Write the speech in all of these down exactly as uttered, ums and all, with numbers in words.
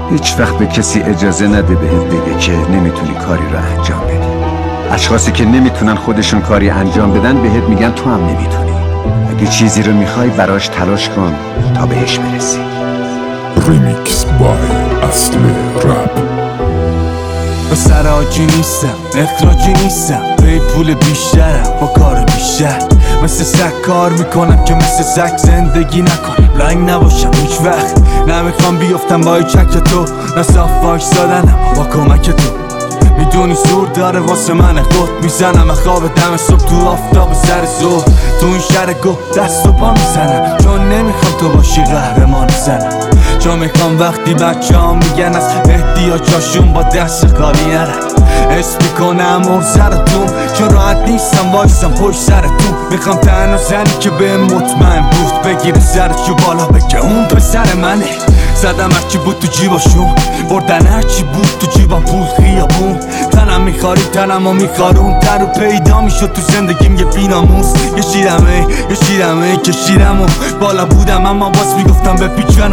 هیچ وقت به کسی اجازه نده بهت بگه که نمیتونی کاری رو انجام بدی. اشخاصی که نمیتونن خودشون کاری انجام بدن بهت میگن تو هم نمیتونی. اگه چیزی رو میخوای براش تلاش کن تا بهش برسی. ریمیکس بای اصل رپ. سراجی نیستم، اخراجی نیستم، به پول بیشترم با کار بیشتر. مثل سگ کار میکنم که مثل سگ زندگی نکنم، لنگ نباشم هیچ وقت. نمیخوام بیفتم با چک تو، نه صاف وایسادنم با کمک تو. میدونی زور داره واسه من قد میزنم، خواب دم صبح تو آفتاب سر ظهر. تو این شهر گو دست و پا میزنم، چون نمیخوام تو باشی قهرمان زنم. چون میخوام وقتی بچه ها میگن از احتیاجاشون با دست خالی نرم. حس میکنم موزرتون، چون راحت نیستم وایسم پشت سرتون. میخوام تنها زنی که به مطمئن بود بگیره سرشو بالا بگه اون پسر منه. زدم هرچی بود تو جیباشون، بردن هرچی بود تو جیبم، پول خیابون. تنم میخاری تنم و میخارون، تر و پیدا میشد تو زندگیم یه بیناموس. کشیدمه کشیدمه کشیدم و بالا بودم، اما باز میگفتم بپیچنم.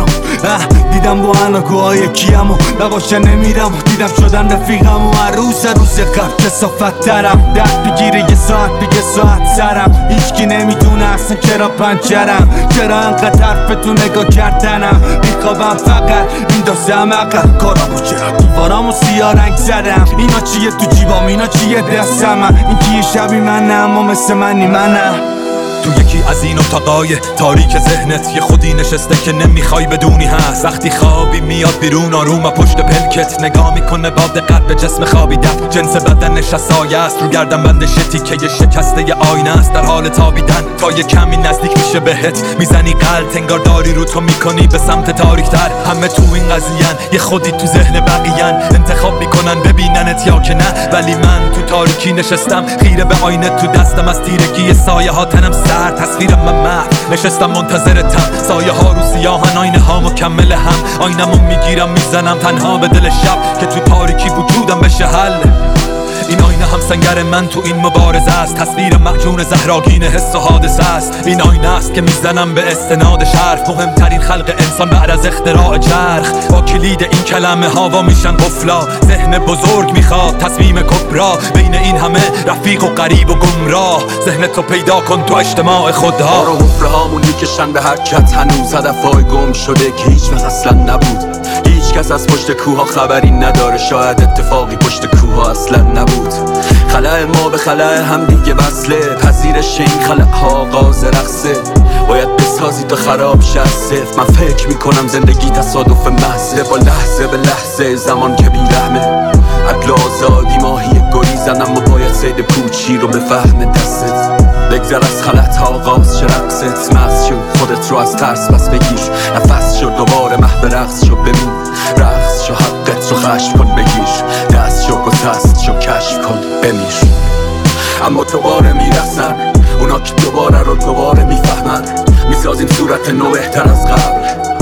دیدم با اناگوهای کیم و نباشه نمیرم، دیدم شدن رفیقم و عروس روز قبل کسافت ترم. درد بگیره یه ساعت بگه ساعت سرم، هیچکی نمیدونه اصلا چرا پنچرم، چرا انقدر حرفتو نگاه کردنم. میخوابم فقط میندازم عقل کارامو، چرا دیوارامو سیاه رنگ زدم. اینا چیه تو جیبام، اینا چیه دستم، این کیه شبی منه اما مثل منی منه. تو یکی از این اتاقای تاریک ذهنت یه خودی نشسته که نمیخوای بدونی هست. وقتی خوابی میاد بیرون آروم و پشت پلکت نگاه میکنه با دقت به جسم خوابیدن. جنس بدنش از سایه است، رو گردن بندش تیکه یه شکسته ی آینه است در حال تابیدن. تا یه کمی نزدیک میشه بهت میزنی قلط، انگار داری رو تو میکنی به سمت تاریکتر. همه تو این قضیهن، یه خودی تو ذهن بقیهن، انتخاب میکنن ببیننت یا که نه. ولی من تو تاریکی نشستم خیره به آینه، تو دستم از تیرگی سایه ها تنم سر. تصویرم من محو نشستم منتظرتم، سایه ها رو سیاهن، آینه ها مکمل هم. آینمو میگیرم میزنم تنها به دل شب که تو تاریکی وجودم بشه حل. این آینه هم سنگر من تو این مبارزه است، تصویر محجون زهراگین حس و حادثه است. این آینه است که میزنم به استناد شرف، مهمترین خلق انسان بعد از اختراع چرخ. با کلید این کلمه هوا میشن قفلا، ذهن بزرگ میخواد تصمیم کبرا. بین این همه رفیق و غریب و گمراه، ذهنتو پیدا کن تو اجتماع خودها. رو حفره هامون میکشن به حرکت، هنوز هدفهای گم شده که هیچ وقت اصلا نبود. هیچ کس از پشت کوها خبری نداره، شاید اتفاقی پشت کوها اصلا نبود. خلأ ما به خلأ هم دیگه وصله، پذیرش این خلأ ها آغاز رقصه. باید بسازی تا خراب شه از صفر. من فکر میکنم زندگی تصادف محضه، با لحظه به لحظه زمان که بیرحمه. عدل آزادی ماهی گریزن، اما باید صید پوچی رو بفهم دستت. بگذر از خلأت ها آغاز شه رقصت، مغز شو خودت رو از ترس بس بگیر. نفس شو دوباره محو رقص شو، ببین رقص شو حقت رو خشم کن بگیر. دست شو گسست شو کشف کن بمیر. اما دوباره میرسن اونا که دوباره رو دوباره میفهمن، میسازیم صورت نو بهتر از قبل.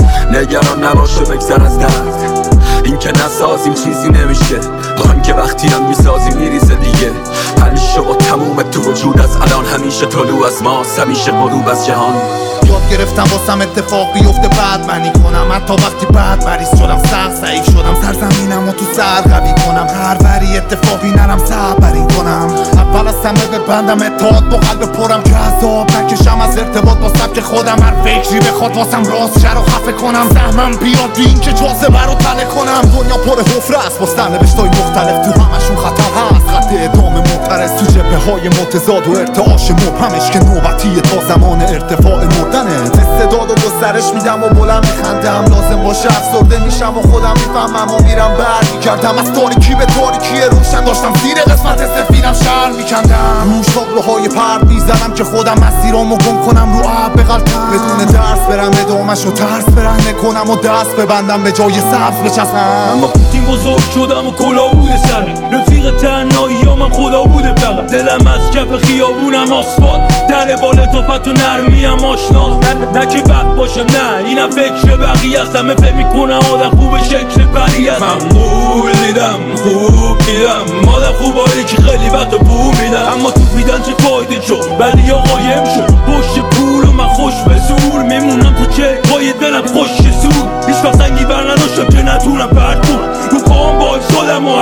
نگران نباشه بگذر از درد، این که نسازیم چیزی نمیشه. آن که وقتی هم میسازیم میریزه دیگه. حل شو و تموم تو وجود از الان، همیشه طلوع از ماست همیشه غروب از جهان. یاد گرفتم واسم اتفاق بیفته بعد منی کنم، حتی وقتی بعد مریض شدم سخت ضعیف شدم. سرزمینم و تو سر قوی کنم، هر وری اتفاقی نرم صبرین کنم. اول از همه ببندم اتحاد با قلب پرم که عذاب نکشم از ارتباط با سبک خودم. هر فکری بخواد واسم راست شه رو خفه کنم، سهمم بیاد بین که جاذبه رو تله کنم. دنیا پر حفره است با سرنوشتای مختلف، تو همشون خطر هست، خط ادامه معترض. تو جبهه های متضاد و ارتعاش مبهمش که نوبتیه تا زمان ارتفاع مردنه. استعداد و گسترش میدم و بلند میخندم، لازم باشه افسرده میشم و خودم میفهمم و میرم بر میکردم. از تاریکی به تاریکی روشن داشتم زیر قسمت سفیدم شهر میکندم. روش تابلوهای پرد میزنم که خودم مسیرامو گم کنم رو آب بغلطم. بدون درس برم ادامش و ترس برهنه کنم و دست ببندم به جای سبز بچسبم. با پوتین بزرگ شدم و کلا بوده سرم، رفیق تنهایی ها من خدا بوده فقط. دلم از کف خیابونم آسفالت، در بال توپت و نرمیم آشناست. نه, نه که بد باشم، نه اینم فکر بقیه است. همه فکر میکنم آدم خوب شکل پری است. من قول دیدم خوب دیدم آدم خوبایی که خیلی وقت بو میدم، اما تو میدن چه فایده شد ولی یا قایم شد. پشت پول و من خوش به زور میمونم تو چه پای دلم خوش زور. هیچ وقت سنگی بر نداشتم که نتونم پر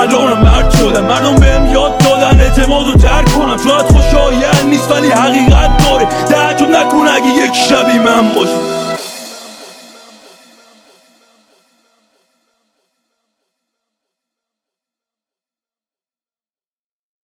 الانم مرد شدم، مردم بهم یاد دادن اعتماد رو ترک کنم. شاید خوشایند نیست ولی حقیقت داره، تعجب نکن اگه یک شبی من باشم.